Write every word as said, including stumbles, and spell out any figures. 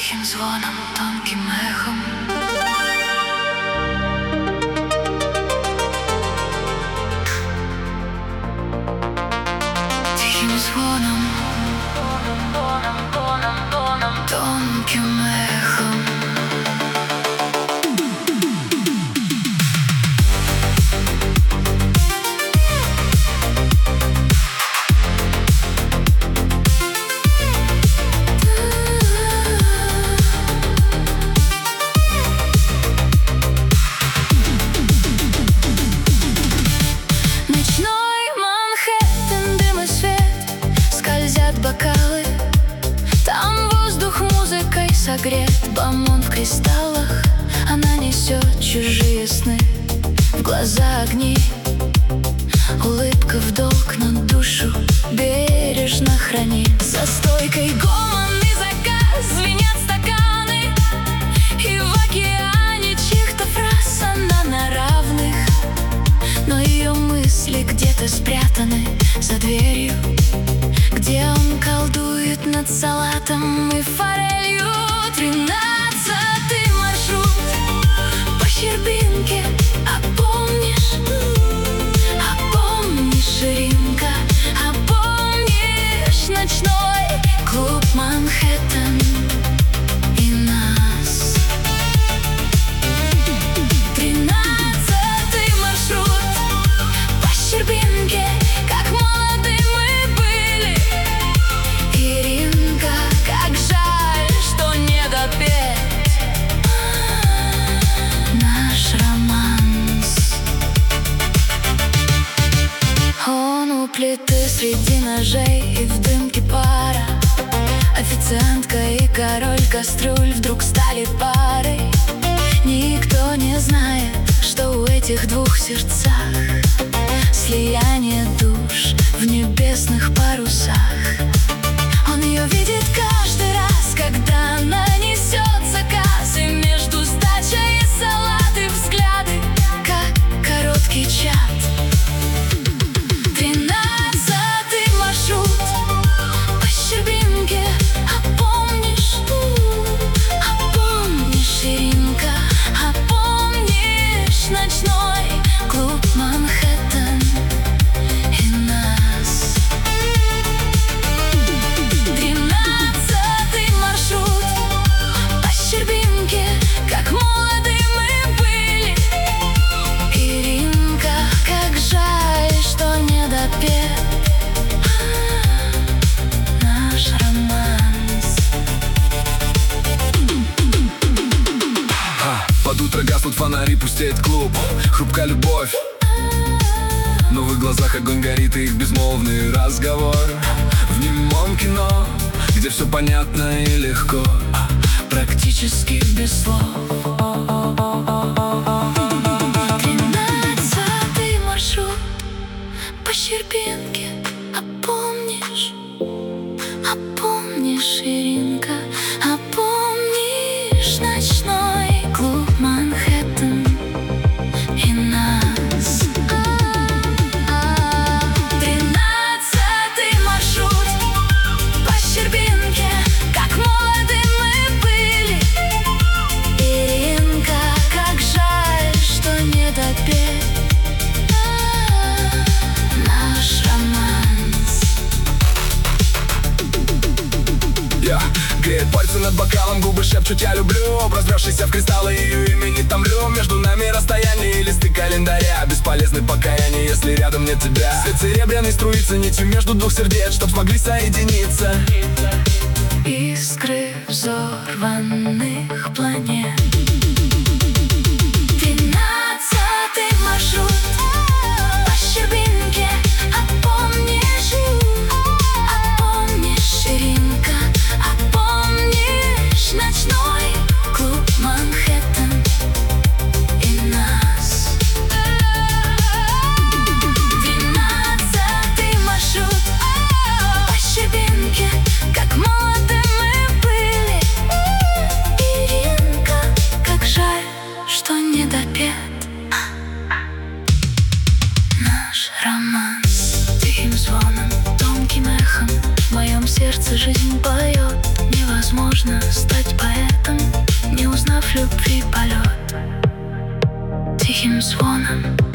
тихим звоном, тонким эхом. Тихим звоном, тонким эхом. Бокалы, там воздух музыкой согрет, бомон в кристаллах, она несет чужие сны, в глаза огни, улыбка в долг, но душу бережно храни. За стойкой гомон и заказ, звенят стаканы, и в океане чьих-то фраз она на равных, но ее мысли где-то спрятаны за дверью, где он колдует над салатом и форелью. Тринадцатый маршрут по Щербинке. А помнишь, а помнишь, Иринка, а помнишь ночной клуб Манхэттен и нас? Тринадцатый маршрут по Щербинке. Как молоды мы были, Иринка, как жаль, что не допеть наш романс. Он у плиты среди ножей и в дымке пара. Официантка и король кастрюль вдруг стали парой. Никто не знает, что у этих двух сердцах слияние душ в небесных парусах. Он ее видит каждый раз, когда она несет заказ, и между сдачей и салаты взгляды, как короткий чат. Тринадцатый маршрут по Щербинке. А помнишь, а помнишь, Иринка, а помнишь ночной клуб Манхэттен и нас? Тринадцатый маршрут по Щербинке. Как молоды мы были, Иринка, как жаль, что не допет наш романс. а, Под утро гаснут фонари, пустеет клуб. Хрупкая любовь, но в их глазах огонь горит, и их безмолвный разговор. В немом кино, где все понятно и легко, практически без слов. Тринадцатый маршрут по Щербинке. А помнишь, а помнишь, Иринка, а помнишь ночной клуб Манхэттен и нас? Тринадцатый маршрут по Щербинке. Как молоды мы были, Иринка, как жаль, что не допеть наш романс. Я греет пальцы над бокалом, губы шепчут «я люблю». Разросшийся в кристаллы, ее имя не томлю. Между нами расстояние и листы календаря. Бесполезны покаяние, если рядом нет тебя. Свет серебряный струится нитью между двух сердец, чтоб смогли соединиться искры взорванных планет. Тринадцатый маршрут по Щербинке. А помнишь, а помнишь, Иринка, а помнишь ночной клуб Манхэттен и нас? Двенадцатый маршрут по Щербинке. Как молоды мы были, Иринка, как жаль, что не допет наш романс. Тихим звоном, тонким эхом в моем сердце жизнь поет невозможно. невозможно стать поэтом, не узнав любви полет. Тихим звоном